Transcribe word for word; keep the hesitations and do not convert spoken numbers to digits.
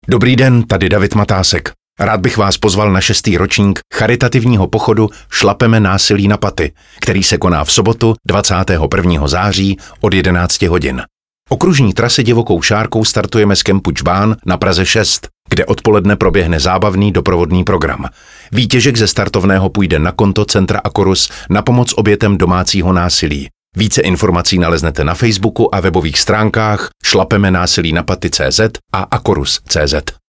Dobrý den, tady David Matásek. Rád bych vás pozval na šestý ročník charitativního pochodu Šlapeme násilí na paty, který se koná v sobotu dvacátého prvního září od jedenácti hodin. Okružní trasy divokou šárkou startujeme z kempu Čbán na Praze šest, kde odpoledne proběhne zábavný doprovodný program. Výtěžek ze startovného půjde na konto Centra Akorus na pomoc obětem domácího násilí. Více informací naleznete na Facebooku a webových stránkách šlapeme násilí na paty tečka cé zet a akorus tečka cé zet.